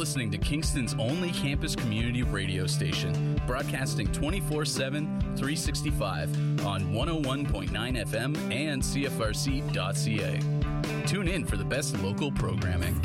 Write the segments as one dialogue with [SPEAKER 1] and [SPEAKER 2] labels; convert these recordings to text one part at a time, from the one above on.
[SPEAKER 1] listening to Kingston's only campus community radio station, broadcasting 24/7, 365 on 101.9 FM and CFRC.ca. Tune in for the best local programming.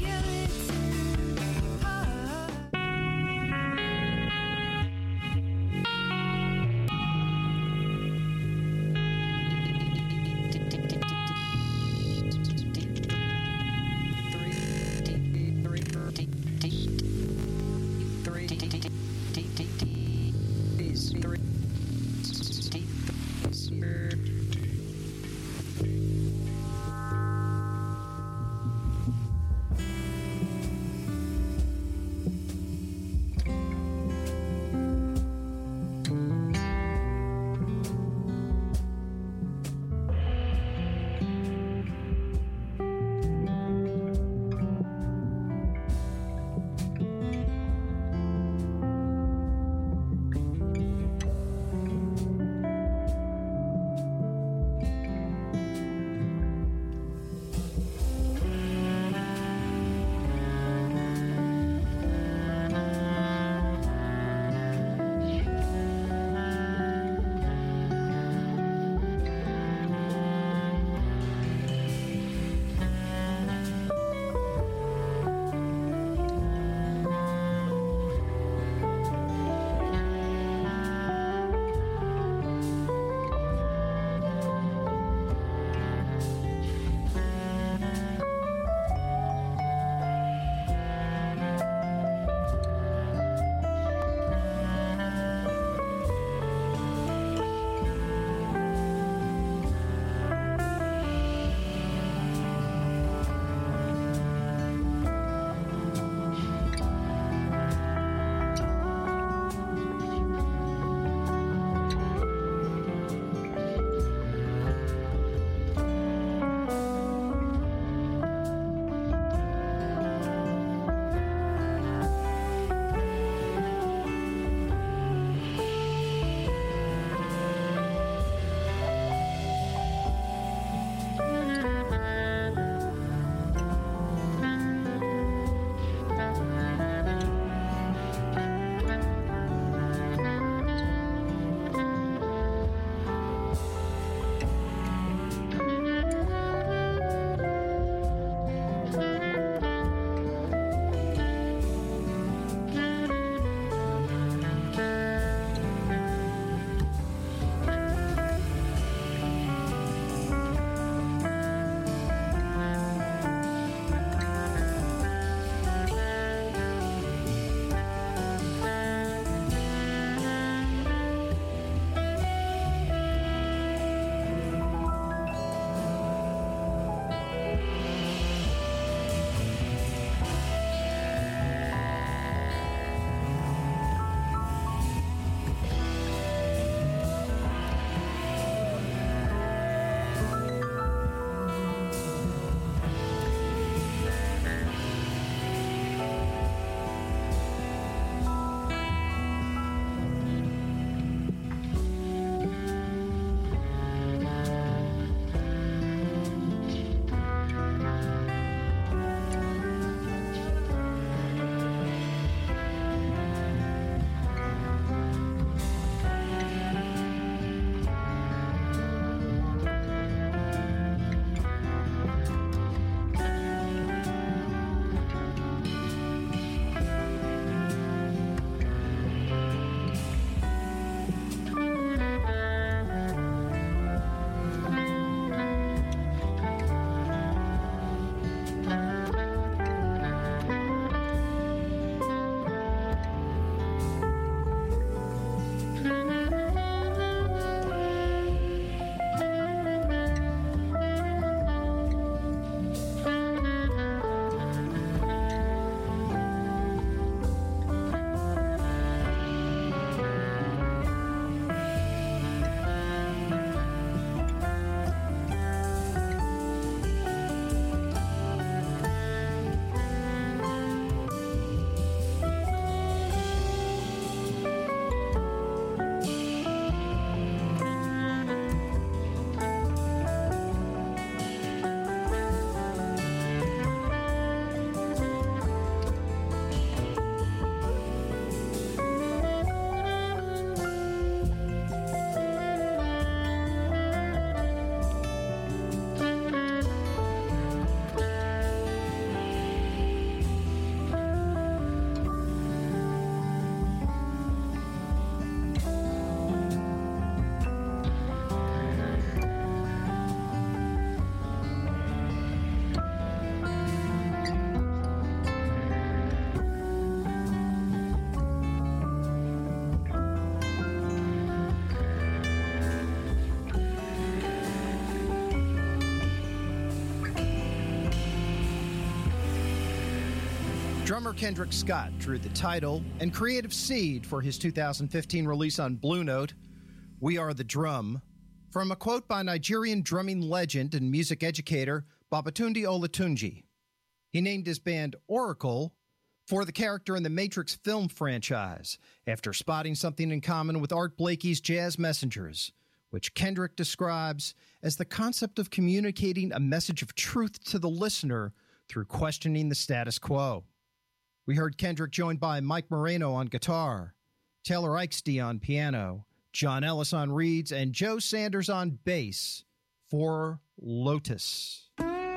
[SPEAKER 2] Drummer Kendrick Scott drew the title and creative seed for his 2015 release on Blue Note, We Are the Drum, from a quote by Nigerian drumming legend and music educator Babatunde Olatunji. He named his band Oracle for the character in the Matrix film franchise, after spotting something in common with Art Blakey's Jazz Messengers, which Kendrick describes as the concept of communicating a message of truth to the listener through questioning the status quo. We heard Kendrick joined by Mike Moreno on guitar, Taylor Eichstee on piano, John Ellis on reeds, and Joe Sanders on bass for Lotus.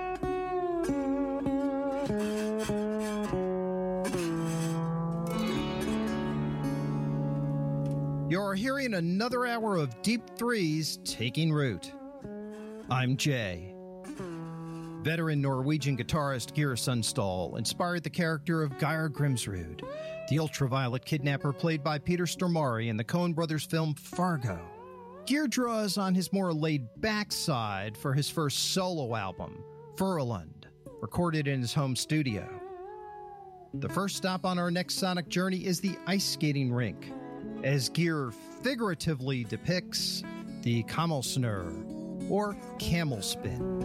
[SPEAKER 2] You're hearing another hour of Deep Threes taking root. I'm Jay. Veteran Norwegian guitarist Geir Sundstall inspired the character of Geir Grimsrud, the ultraviolet kidnapper played by Peter Stormare in the Coen brothers film Fargo. Geir draws on his more laid-back side for his first solo album, Furulund, recorded in his home studio. The first stop on our next sonic journey is the ice skating rink, as Geir figuratively depicts the Kamelsnurr, or camel spin.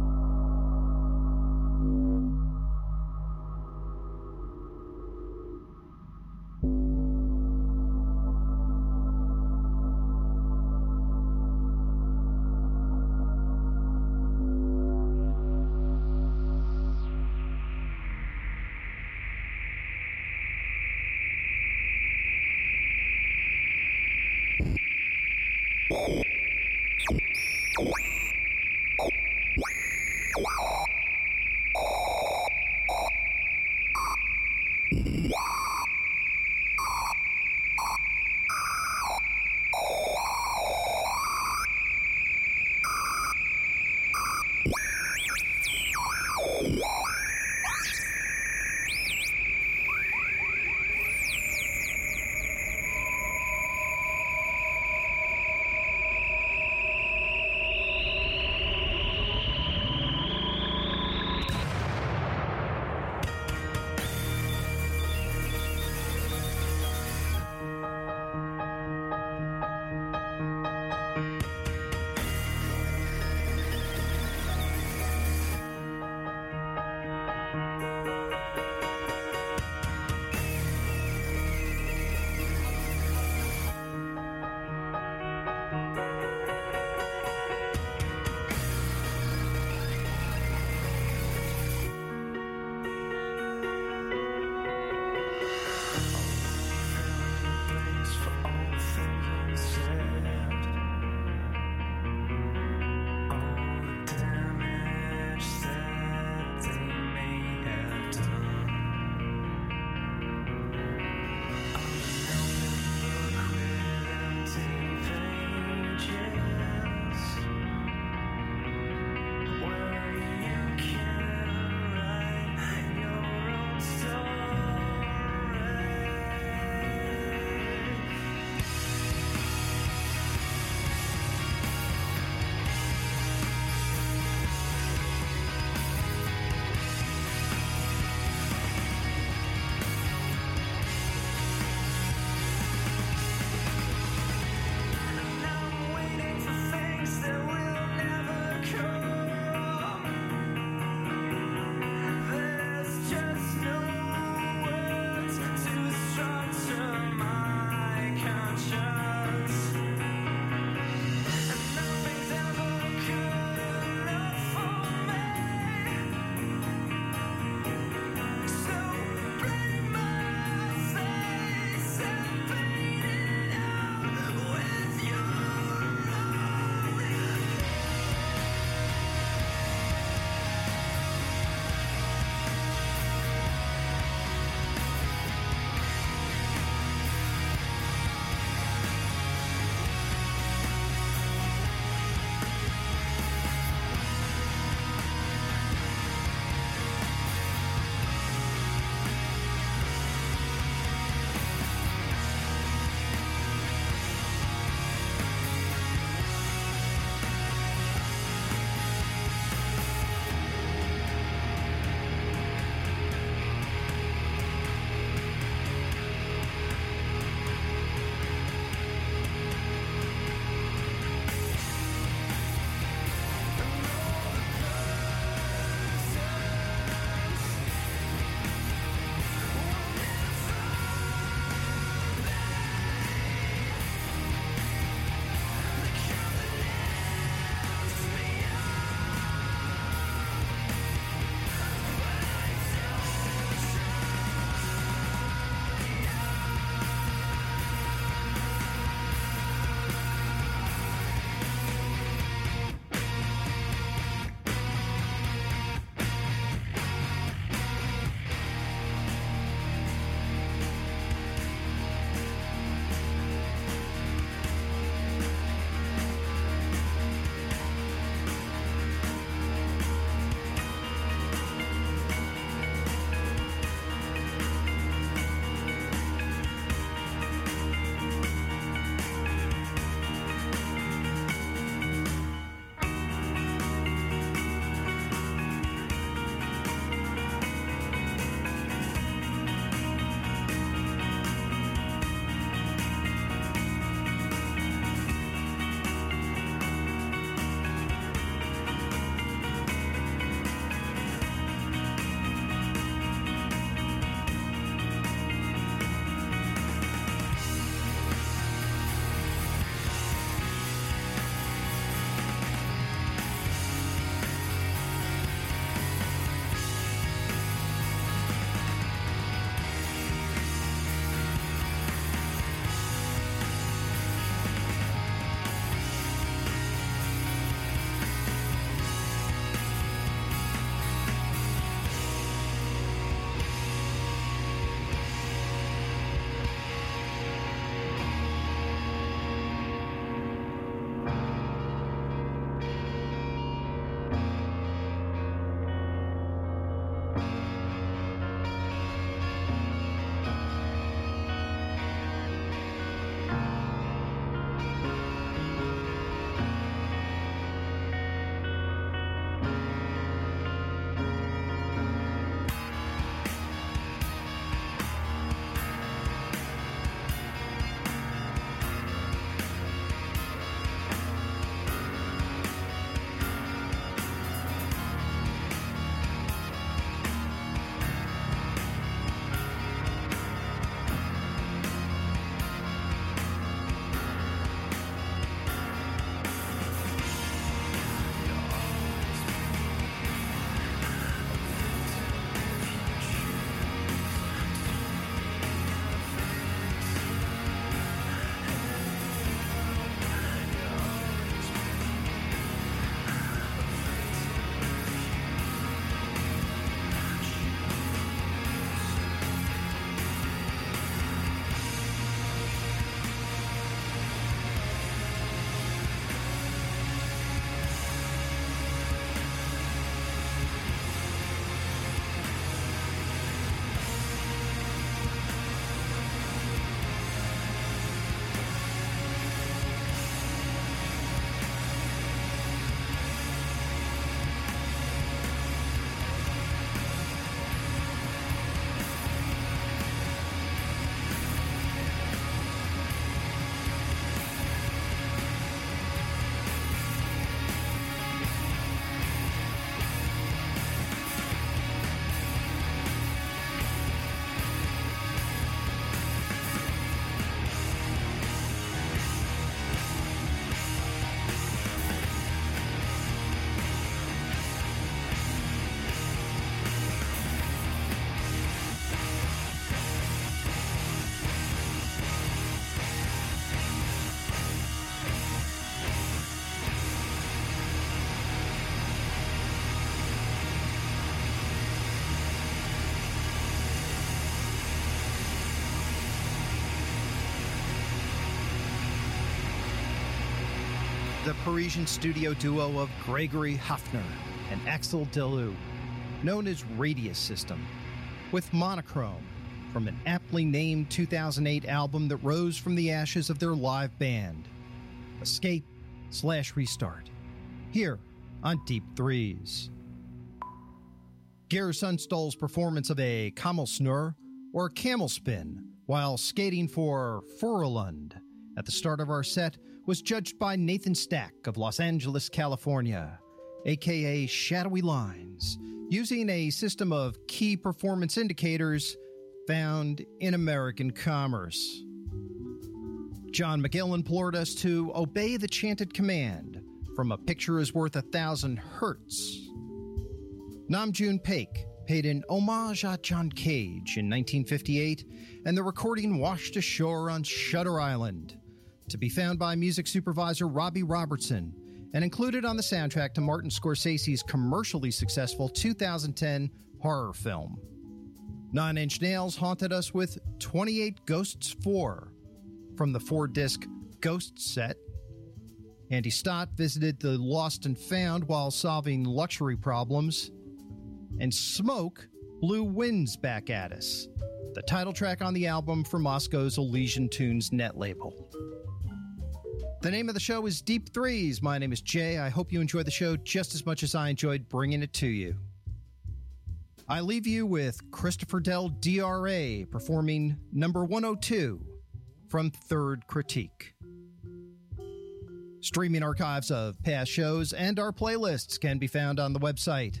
[SPEAKER 2] The Parisian studio duo of Gregory Hafner and Axel Deleu, known as Radius System, with Monochrome, from an aptly named 2008 album that rose from the ashes of their live band, Escape/Restart, here on Deep Threes. Geir Sundstall's performance of a Kamelsnurr, or camel spin, while skating for Furulund at the start of our set was judged by Nathan Stack of Los Angeles, California, aka Shadowy Lines, using a system of key performance indicators found in American commerce. John McGill implored us to obey the chanted command from A Picture is Worth 1,000 Hertz. Namjoon Paik paid an homage à John Cage in 1958, and the recording washed ashore on Shutter Island, to be found by music supervisor Robbie Robertson and included on the soundtrack to Martin Scorsese's commercially successful 2010 horror film. Nine Inch Nails haunted us with 28 Ghosts 4 from the 4-disc Ghost set. Andy Stott visited the Lost and Found while solving luxury problems. And Smoke blew Winds back at us, the title track on the album from Moscow's Elysian Tunes net label. The name of the show is Deep Threes. My name is Jay. I hope you enjoy the show just as much as I enjoyed bringing it to you. I leave you with Christopher Del DRA performing number 102 from Third Critique. Streaming archives of past shows and our playlists can be found on the website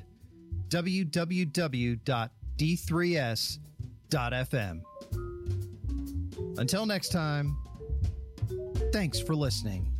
[SPEAKER 2] www.d3s.fm. Until next time, thanks for listening.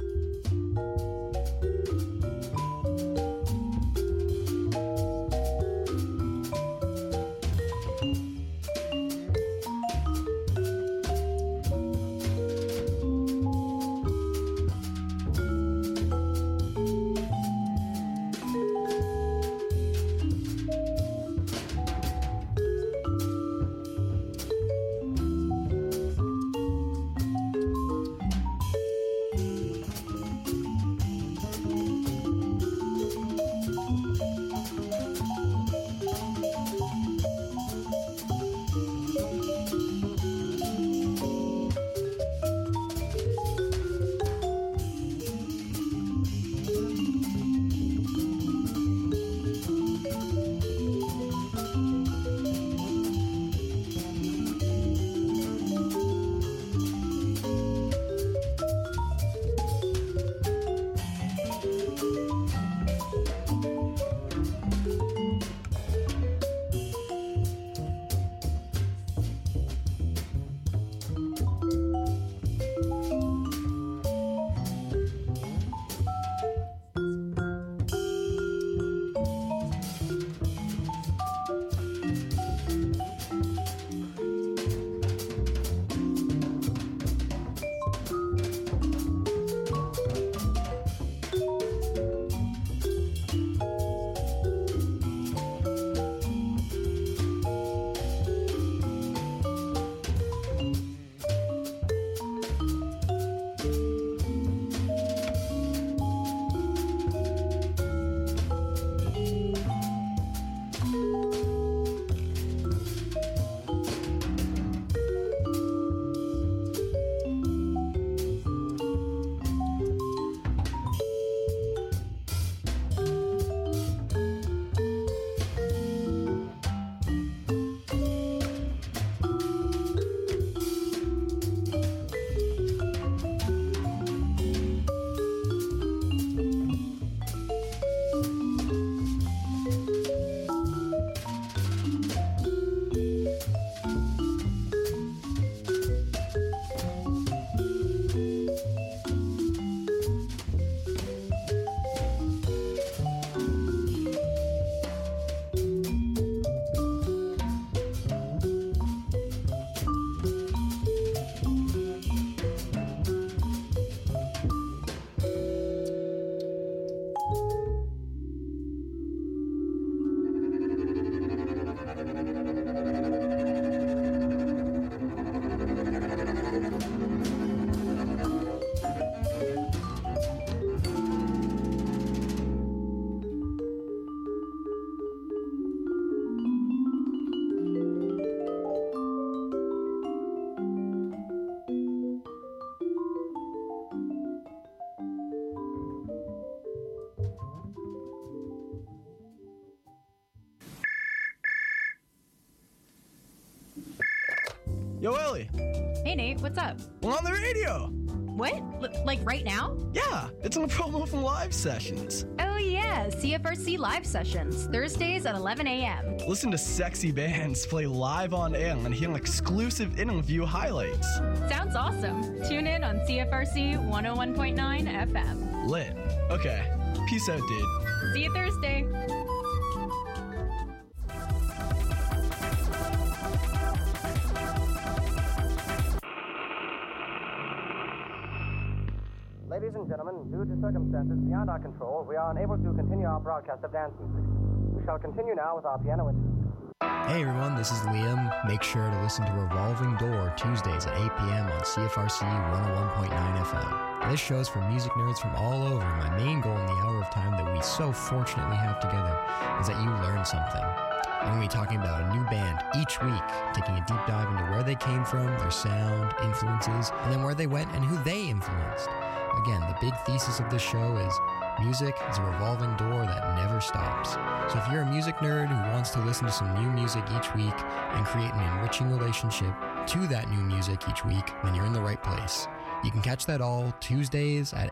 [SPEAKER 3] Yo, Ellie.
[SPEAKER 4] Hey, Nate, what's up?
[SPEAKER 3] We're on the radio.
[SPEAKER 4] What? Like right now?
[SPEAKER 3] Yeah, it's on a promo from Live Sessions.
[SPEAKER 4] Oh, yeah, CFRC Live Sessions, Thursdays at 11 a.m.
[SPEAKER 3] Listen to sexy bands play live on air and hear exclusive interview highlights.
[SPEAKER 4] Sounds awesome. Tune in on CFRC 101.9 FM.
[SPEAKER 3] Lit. Okay. Peace out, dude.
[SPEAKER 4] See you Thursday.
[SPEAKER 5] Ladies and gentlemen, due to circumstances beyond our control, we are unable to continue our broadcast of dance music. We shall continue now with our piano interlude.
[SPEAKER 6] Hey everyone, this is Liam. Make sure to listen to Revolving Door Tuesdays at 8 p.m. on CFRC 101.9 FM. This show's for music nerds from all over. My main goal in the hour of time that we so fortunately have together is that you learn something. I'm going to be talking about a new band each week, taking a deep dive into where they came from, their sound, influences, and then where they went and who they influenced. Again, the big thesis of this show is music is a revolving door that never stops. So if you're a music nerd who wants to listen to some new music each week and create an enriching relationship to that new music each week, then you're in the right place. You can catch that all Tuesdays at